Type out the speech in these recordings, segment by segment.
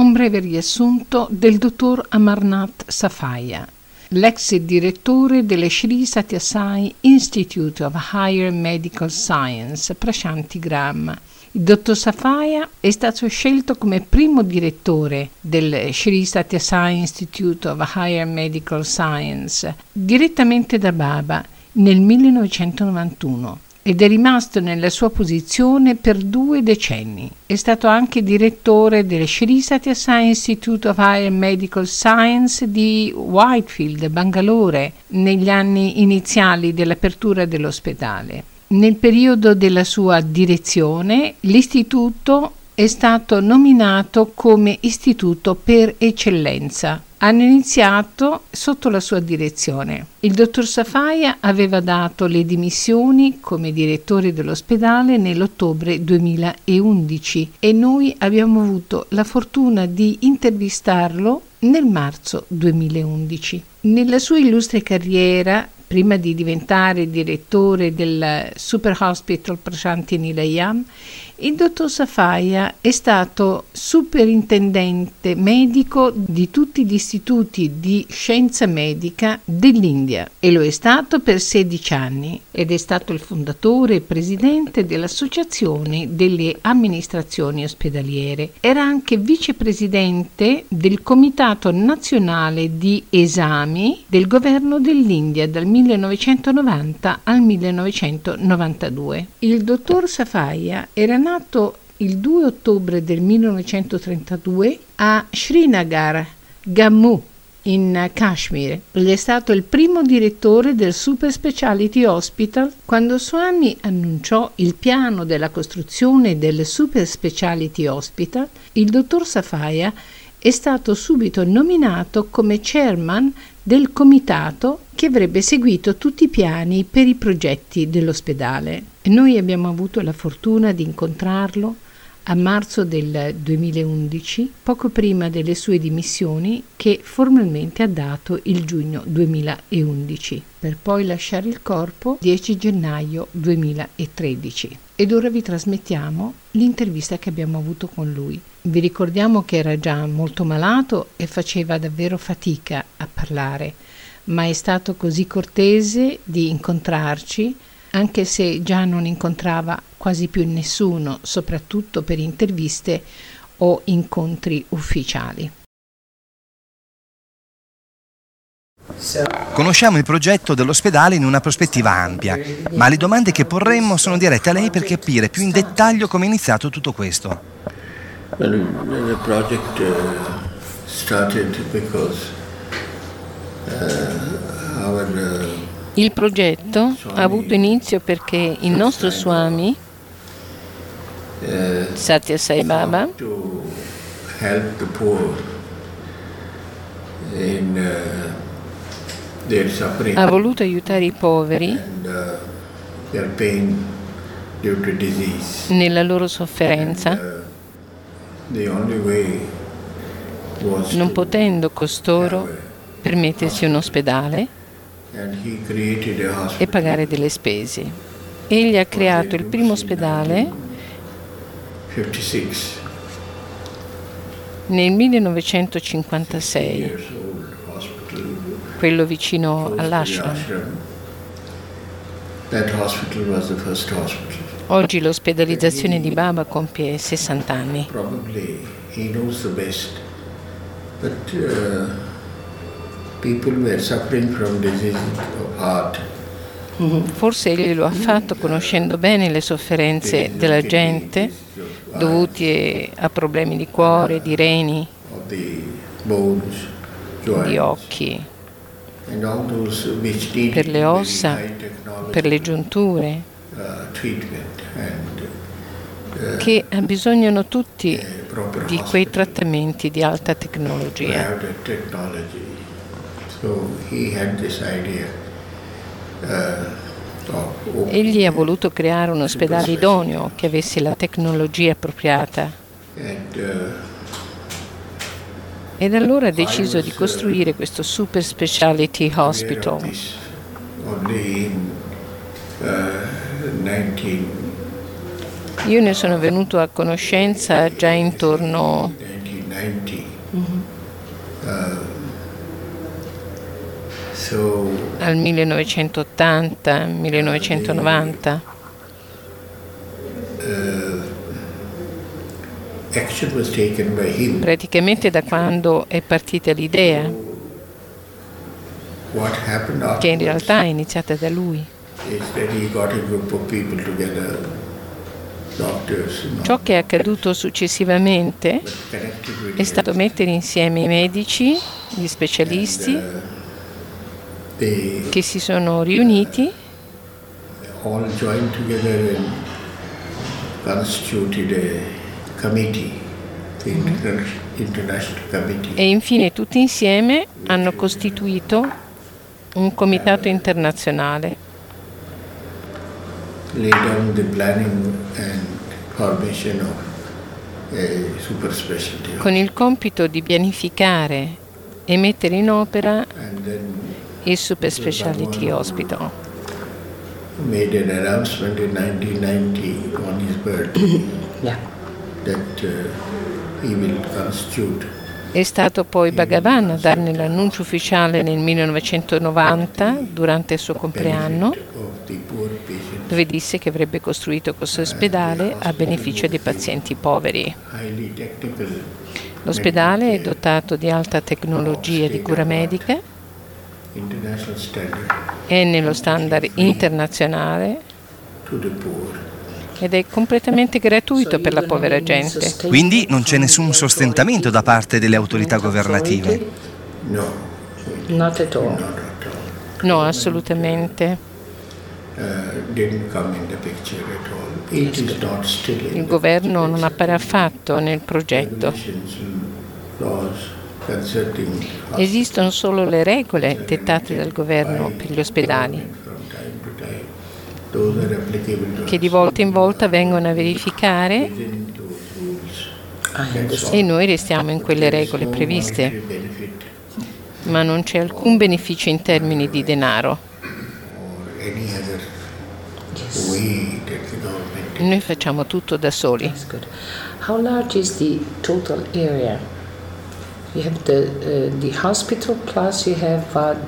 un breve riassunto del dottor Amarnath Safaya, l'ex direttore dello Sri Sathya Sai Institute of Higher Medical Science, Prashanti Gram. Il dottor Safaya è stato scelto come primo direttore del Sri Sathya Sai Institute of Higher Medical Science direttamente da Baba nel 1991 ed è rimasto nella sua posizione per 2 decenni. È stato anche direttore del Sri Sathya Sai Institute of Higher Medical Science di Whitefield, Bangalore, negli anni iniziali dell'apertura dell'ospedale. Nel periodo della sua direzione, l'istituto è stato nominato come istituto per eccellenza. Hanno iniziato sotto la sua direzione. Il dottor Safaya aveva dato le dimissioni come direttore dell'ospedale nell'ottobre 2011 e noi abbiamo avuto la fortuna di intervistarlo nel marzo 2011. Nella sua illustre carriera, prima di diventare direttore del Super Hospital Prashanti Nilayam, il dottor Safaya è stato superintendente medico di tutti gli istituti di scienza medica dell'India e lo è stato per 16 anni ed è stato il fondatore e presidente dell'Associazione delle Amministrazioni Ospedaliere. Era anche vicepresidente del Comitato Nazionale di Esami del governo dell'India dal 1990 al 1992. Il dottor Safaya era nato il 2 ottobre del 1932 a Srinagar, Jammu, in Kashmir. Egli è stato il primo direttore del Super Speciality Hospital. Quando Swami annunciò il piano della costruzione del Super Speciality Hospital, il dottor Safaya è stato subito nominato come chairman del comitato che avrebbe seguito tutti i piani per i progetti dell'ospedale. E noi abbiamo avuto la fortuna di incontrarlo a marzo del 2011, poco prima delle sue dimissioni che formalmente ha dato il giugno 2011, per poi lasciare il corpo 10 gennaio 2013. Ed ora vi trasmettiamo l'intervista che abbiamo avuto con lui. Vi ricordiamo che era già molto malato e faceva davvero fatica a parlare, ma è stato così cortese di incontrarci, anche se già non incontrava quasi più nessuno, soprattutto per interviste o incontri ufficiali. Conosciamo il progetto dell'ospedale in una prospettiva ampia, ma le domande che porremmo sono dirette a lei per capire più in dettaglio come è iniziato tutto questo. Well, the project started because Il progetto ha avuto inizio perché il nostro Swami, Sathya Sai Baba, to help the poor in their suffering ha voluto aiutare i poveri and their pain due to disease. nella loro sofferenza, The only way was non to potendo costoro permettersi un ospedale and he created a e hospital. pagare delle spese. Egli ha creato il primo ospedale 56 nel 1956, years old hospital. quello vicino all'ashram. That hospital was the first hospital. Oggi l'ospedalizzazione di Baba compie 60 anni. Probably he knows the best, but people were suffering from disease of heart. Forse egli lo ha fatto conoscendo bene le sofferenze della gente dovute a problemi di cuore, di reni, Of the bones, di joints, occhi, and all those which need per le ossa, very high technology, per le giunture, treatment and che abbisognano tutti proper di quei hospital, trattamenti di alta to tecnologia. have that technology. So he had this idea of Egli ha voluto creare un ospedale idoneo che avesse la tecnologia appropriata and ed allora ha deciso di costruire questo Super Speciality Hospital. only in 1990 Io ne sono venuto a conoscenza già intorno 1990. Al 1980, 1990. Action was taken by him. Praticamente da quando è partita l'idea, What happened che in afterwards realtà è iniziata da lui. is that he got a group of people together, doctors, Ciò che è accaduto successivamente connected with è stato mettere insieme i medici, gli specialisti they che si sono riuniti all joined together and constituted a committee, the International Committee. e infine tutti insieme hanno costituito un comitato internazionale. Lay down the planning and formation of a super specialty. Con il compito di pianificare e mettere in opera And then il Super Specialty Hospital. made an announcement in 1990 on his birthday that he will constitute È stato poi Bhagavan a darne l'annuncio ufficiale nel 1990, durante il suo compleanno, of the poor patient, dove disse che avrebbe costruito questo ospedale a beneficio dei pazienti poveri. highly technical L'ospedale è dotato di alta tecnologia di cura medica, international standard è nello standard internazionale to the poor. ed è completamente gratuito per la povera gente. Quindi non c'è nessun sostentamento da parte delle autorità governative. No, Not at all. not at all. No, assolutamente. Didn't come in the picture at all. It is not still in Il the governo non appare affatto nel progetto. regulations and laws concerning Esistono solo le regole dettate dal governo per gli ospedali, from time to time. Those are applicable to che di volta in volta vengono a verificare within those rules. I understand. e noi restiamo in quelle regole No previste, monetary benefit ma non c'è alcun beneficio in termini di denaro. or any other way that the government. Noi facciamo tutto da soli. That's good. How large is the total area? You have the hospital plus you have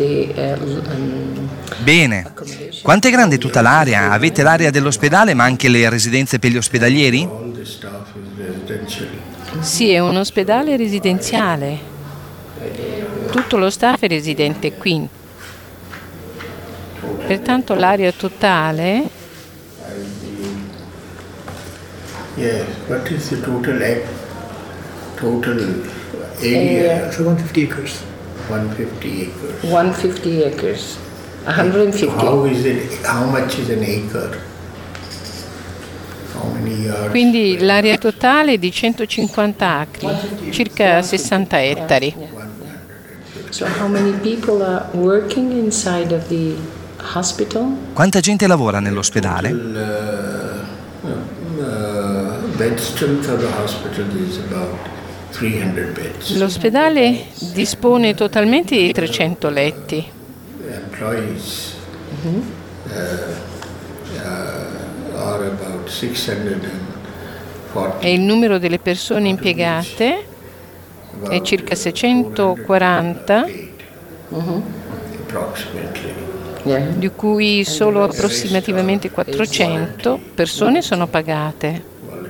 Bene. Quanto è grande tutta l'area? Avete l'area dell'ospedale ma anche le residenze per gli ospedalieri? All the staff is residential. Sì, è un ospedale residenziale. Tutto lo staff è residente qui. Pertanto l'area totale Yes, what is the total area? 150 acres. 150 acres. 150 acres. 150. How is it? How much is an acre? How many yards? Quindi l'area totale è di 150 acri, circa 60 ettari. So how many people are working inside of the hospital? Quanta gente lavora nell'ospedale? Bed strength of the hospital is about 300 beds. L'ospedale dispone totalmente di 300 letti. Employees are about 640. E il numero delle persone impiegate è circa 640, Approximately. Yeah. di cui solo approssimativamente 400 persone sono pagate.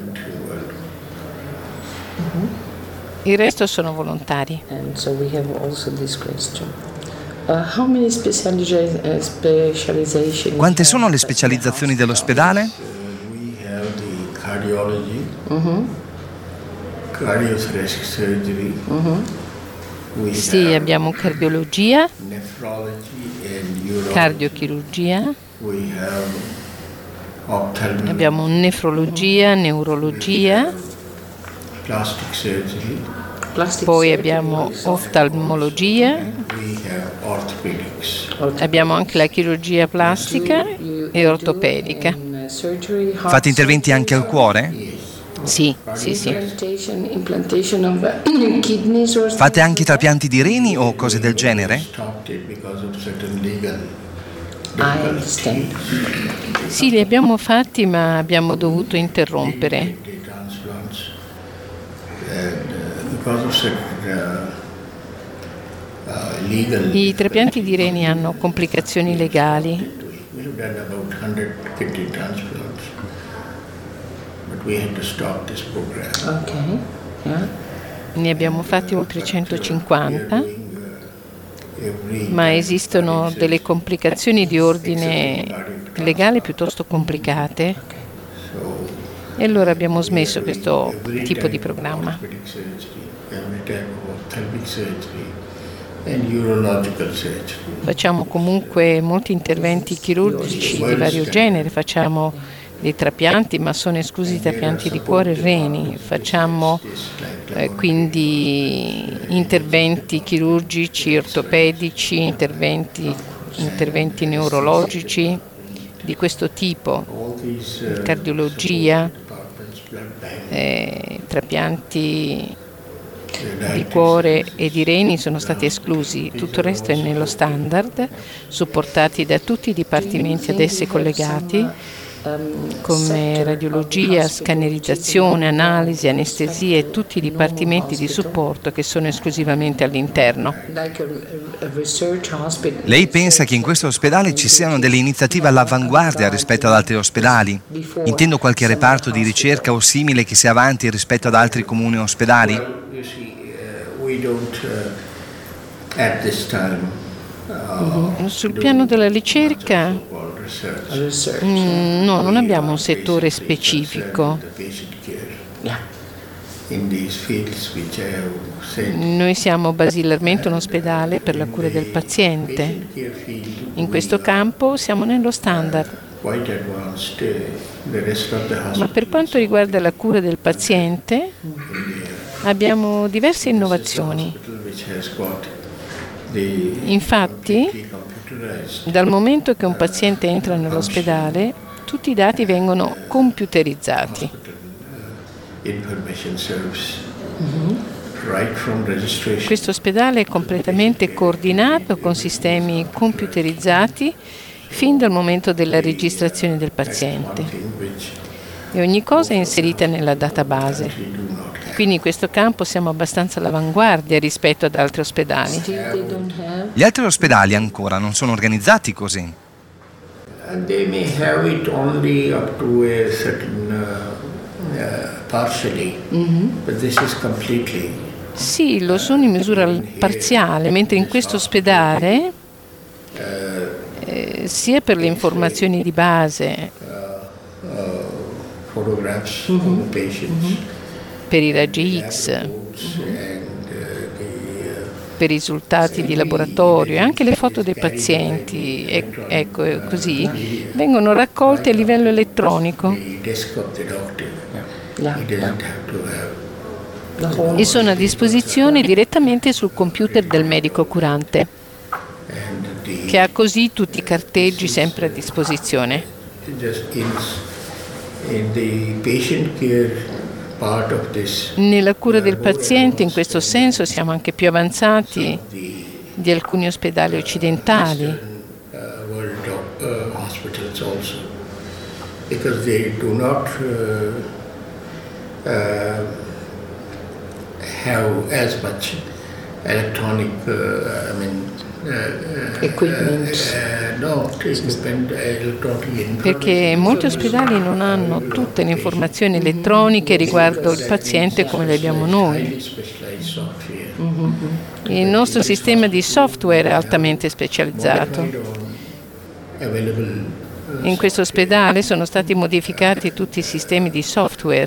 Il resto sono volontari. And so we have also this question. How many specialization? Quante sono le specializzazioni dell'ospedale? We have the cardiology, cardiothoracic surgery. We Sì, have abbiamo cardiologia, nephrology and urology. cardiochirurgia, We have ophthalmology, abbiamo nefrologia, neurologia, plastic surgery. Plastic poi surgery. abbiamo oftalmologia, We have orthopedics. abbiamo anche la chirurgia plastica e ortopedica. Fate interventi anche al cuore? Sì, sì, sì. Implantation of kidneys or Fate anche trapianti di reni o cose del genere? Stopped it because of certain legal I understand. Sì, li abbiamo fatti, ma abbiamo dovuto interrompere the transplants. And I trapianti di reni hanno complicazioni legali. Okay. Yeah. Ne abbiamo fatti oltre 150, ma esistono delle complicazioni di ordine legale piuttosto complicate e allora abbiamo smesso questo tipo di programma. Facciamo comunque molti interventi chirurgici di vario genere, facciamo dei trapianti, ma sono esclusi trapianti di cuore e reni, facciamo quindi interventi chirurgici, ortopedici, interventi neurologici di questo tipo, cardiologia, trapianti di cuore e di reni sono stati esclusi, tutto il resto è nello standard, supportati da tutti i dipartimenti ad essi collegati, come radiologia, scannerizzazione, analisi, anestesia e tutti i dipartimenti di supporto che sono esclusivamente all'interno. Lei pensa che in questo ospedale ci siano delle iniziative all'avanguardia rispetto ad altri ospedali? Intendo qualche reparto di ricerca o simile che sia avanti rispetto ad altri comuni ospedali? Sul piano della ricerca, no, non abbiamo un settore specifico. Noi siamo basilarmente un ospedale per la cura del paziente. In questo campo siamo nello standard. Ma per quanto riguarda la cura del paziente, abbiamo diverse innovazioni. Infatti, dal momento che un paziente entra nell'ospedale, tutti i dati vengono computerizzati. Questo ospedale è completamente coordinato con sistemi computerizzati fin dal momento della registrazione del paziente e ogni cosa è inserita nella database. Quindi in questo campo siamo abbastanza all'avanguardia rispetto ad altri ospedali. Gli altri ospedali ancora non sono organizzati così. They may have it only up to a certain partially, but this is completely. Sì, lo sono in misura parziale, mentre in questo ospedale, sia per le informazioni di base, Photographs of the patients. per i raggi X, per i risultati di laboratorio e anche le foto dei pazienti, ecco, così, vengono raccolte a livello elettronico e sono a disposizione direttamente sul computer del medico curante, che ha così tutti i carteggi sempre a disposizione. Nella cura del paziente, in questo senso, siamo anche più avanzati di alcuni ospedali occidentali. Have as much electronic, perché molti ospedali non hanno tutte le informazioni elettroniche riguardo il paziente come le abbiamo noi. Il nostro sistema di software è altamente specializzato. In questo ospedale sono stati modificati tutti i sistemi di software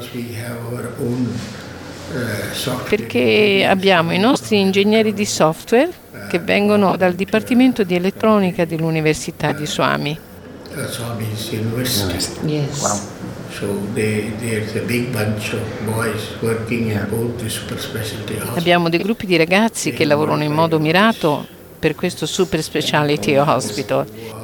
perché abbiamo i nostri ingegneri di software che vengono dal Dipartimento di Elettronica dell'Università di Swami. Yes. Abbiamo dei gruppi di ragazzi che lavorano in modo mirato per questo Super Specialty Hospital.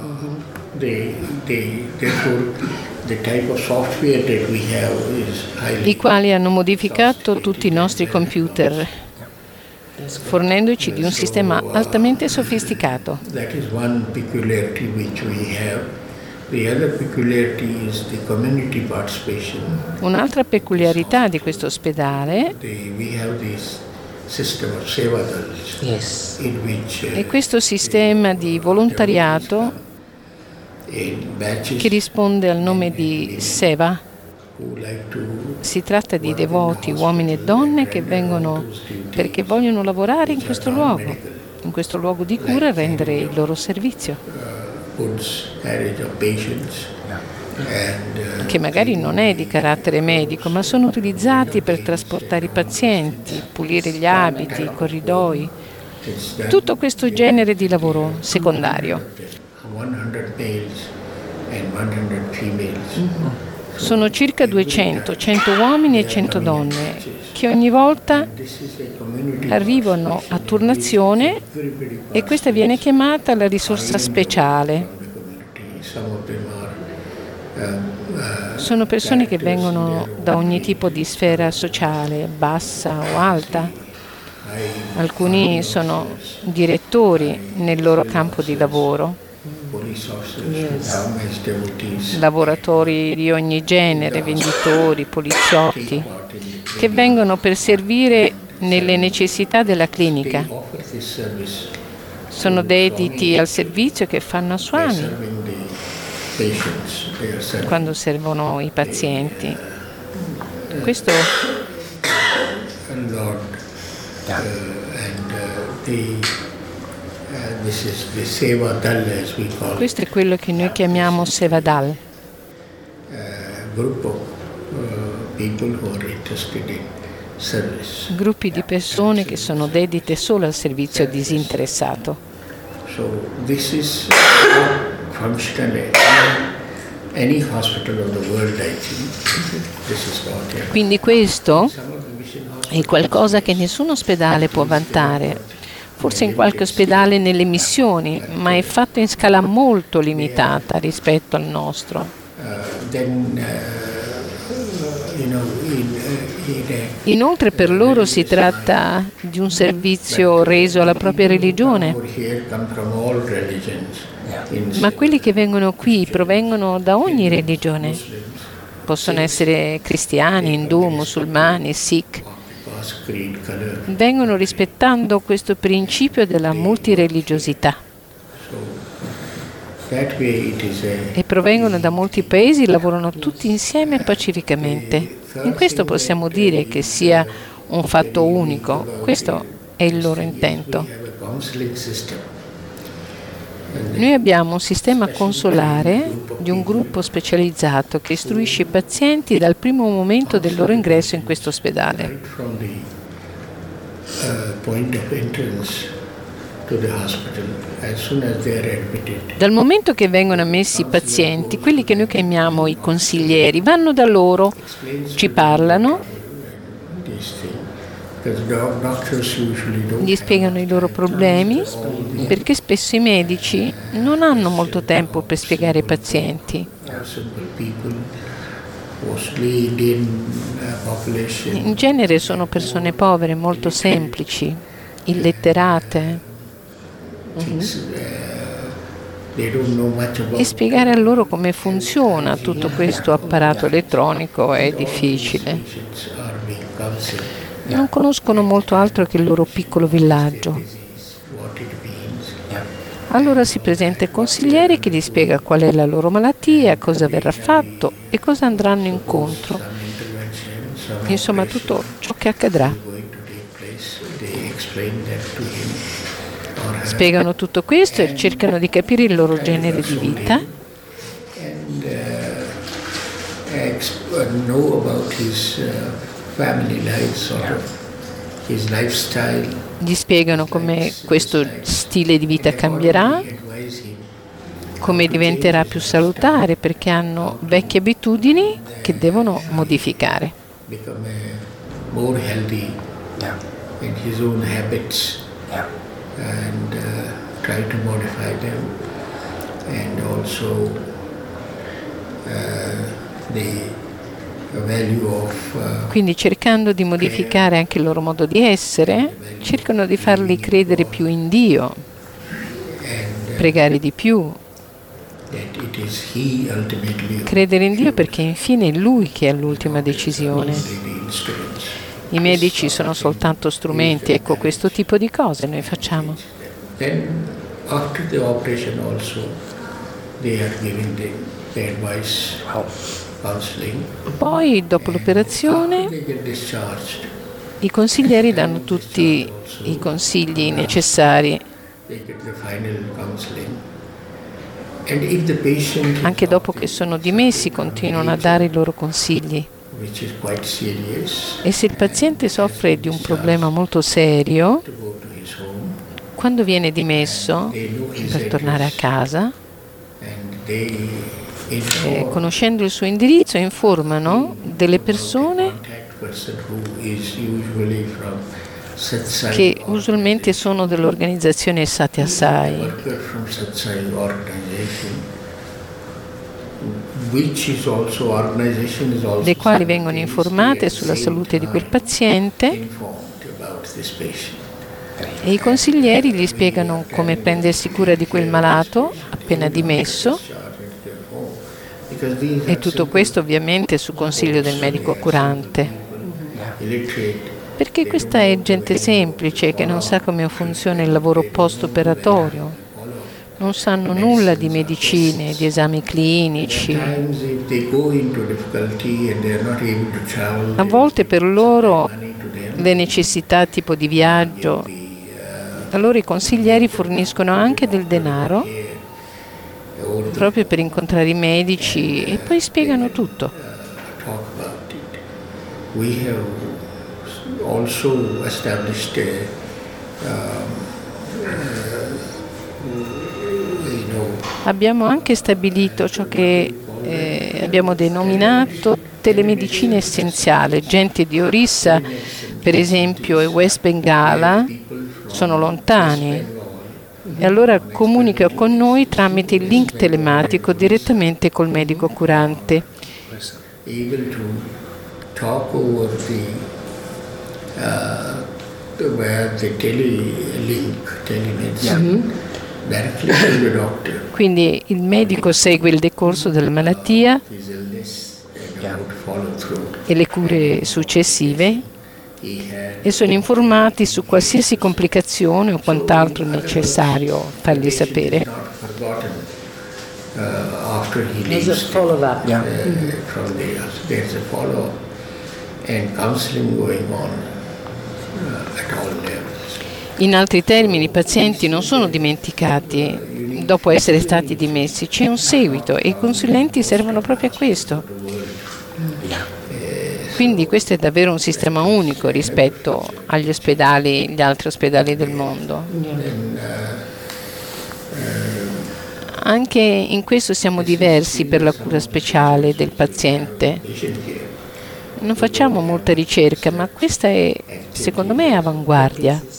I quali hanno modificato tutti i nostri computer, fornendoci di un sistema altamente sofisticato. The other peculiarity is the community participation. Un'altra peculiarità di questo ospedale We have this system of Seva Dals, Yes. in which è questo sistema di volontariato in batches che risponde al nome di Seva. who like to Si tratta di devoti, uomini e donne, che vengono perché vogliono lavorare in questo luogo di cura e rendere il loro servizio, goods carriage of patients and che magari non è di carattere medico, ma sono utilizzati per trasportare i pazienti, pulire gli abiti, i corridoi, it's done tutto questo genere di lavoro secondario. 100 males and 100 females. Sono circa 200, 100 uomini e 100 donne, che ogni volta This is a community arrivano a turnazione e questa viene chiamata la risorsa speciale. community. Some of them are Sono persone che vengono da ogni tipo di sfera sociale, bassa o alta. Alcuni sono direttori nel loro campo di lavoro, police officers, Dhammas devotees, lavoratori di ogni genere, venditori, poliziotti, che vengono per servire nelle necessità della clinica. offer this service, Sono dediti al servizio che fanno a Swami serving the patients. They are serving quando servono i pazienti. Questo Lord, this is the Seva Dal, as we call it, Questo è quello che noi chiamiamo Sevadal, group of people who are interested in service. gruppi di persone che sono dedite solo al servizio disinteressato. So this is functional. Any hospital of the world, I think, this is what they are. Quindi questo Some of the mission è qualcosa che nessun ospedale può vantare, forse in qualche ospedale nelle missioni, ma è fatto in scala molto limitata rispetto al nostro. then in Inoltre per loro si tratta di un servizio reso alla propria religione, over here come from all religions. ma quelli che vengono qui provengono da ogni religione. Possono essere cristiani, indù, musulmani, sikh. Caste, creed, color. Vengono rispettando questo principio della multireligiosità That way it is a e provengono da molti paesi e lavorano tutti insieme pacificamente. In questo possiamo dire che sia un fatto unico. Questo è il loro intento. we have a counseling system. Noi abbiamo un sistema consolare di un gruppo specializzato che istruisce i pazienti dal primo momento del loro ingresso in questo ospedale. Right from the point of entrance to the hospital, as soon as they are admitted, Dal momento che vengono ammessi i pazienti, quelli che noi chiamiamo i consiglieri vanno da loro, ci parlano, these things. Because doctors usually don't gli spiegano i loro problemi, perché spesso i medici non hanno molto tempo per spiegare ai pazienti. have simple people, mostly Indian population. In genere sono persone povere, molto semplici, illetterate, They don't know much e about spiegare a loro come funziona tutto questo apparato elettronico è difficile. patients are being counseled, Non conoscono molto altro che il loro piccolo villaggio. what it means. Allora si presenta il consigliere che gli spiega qual è la loro malattia, cosa verrà fatto e cosa andranno incontro. Some intervention, some Insomma, tutto ciò che accadrà. going to take place. They explain that to him or her, Spiegano tutto questo e cercano di capire il loro genere di vita and know about his family life, sort of his lifestyle. gli spiegano come questo stile di vita cambierà, Advise him come diventerà più salutare, perché hanno vecchie abitudini che devono modificare. become more healthy in his own habits and try to modify them, and also the value of Quindi cercando di modificare anche il loro modo di essere, cercano di farli credere più in Dio, pregare di più, that it is He ultimately Credere in Dio perché infine è Lui che ha l'ultima decisione. the instruments. I medici sono soltanto strumenti, ecco questo tipo di cose noi facciamo. Then after the operation also they are giving the advice, counseling. Poi dopo l'operazione They get discharged. i consiglieri danno tutti i consigli necessari. They get the final counseling. And if the patient, Anche dopo che sono dimessi continuano a dare i loro consigli. which is quite serious, E se il paziente soffre di un problema molto serio, to go to his home, quando viene dimesso they know his per tornare a address casa, and they inform conoscendo il suo indirizzo, informano delle persone contact person who is usually from Satsai che usualmente sono dell'organizzazione Satya Sai, worker from Satsai organization, which is also organization is also le quali vengono informate sulla salute di quel paziente informed about this patient. e i consiglieri gli spiegano come prendersi cura di quel malato appena dimesso, Because these e tutto questo ovviamente su consiglio del medico curante, illiterate, perché questa è gente semplice che non sa come funziona il lavoro post-operatorio, non sanno nulla di medicine, di esami clinici. sometimes if they go into difficulty and they are not able to travel, A volte per loro money to them, le necessità tipo di viaggio, allora i consiglieri forniscono anche del denaro or proprio per incontrare i medici e poi spiegano tutto. talk about it. We have also established Abbiamo anche stabilito ciò che abbiamo denominato telemedicina essenziale. Gente di Orissa, per esempio, e West Bengala sono lontani e allora comunica con noi tramite il link telematico direttamente col medico curante. able to talk over where the telemedicine directly to the doctor, Quindi il medico segue il decorso della malattia his illness and how to follow through. e le cure successive He had e sono informati su qualsiasi complicazione o quant'altro necessario fargli sapere. not forgotten after he There's a leaves follow-up. from there. There's a follow-up and counseling going on at all levels. In altri termini, i pazienti non sono dimenticati dopo essere stati dimessi, c'è un seguito e i consulenti servono proprio a questo. Quindi questo è davvero un sistema unico rispetto agli ospedali, gli altri ospedali del mondo. Anche in questo siamo diversi per la cura speciale del paziente. Non facciamo molta ricerca, ma questa è, secondo me, avanguardia.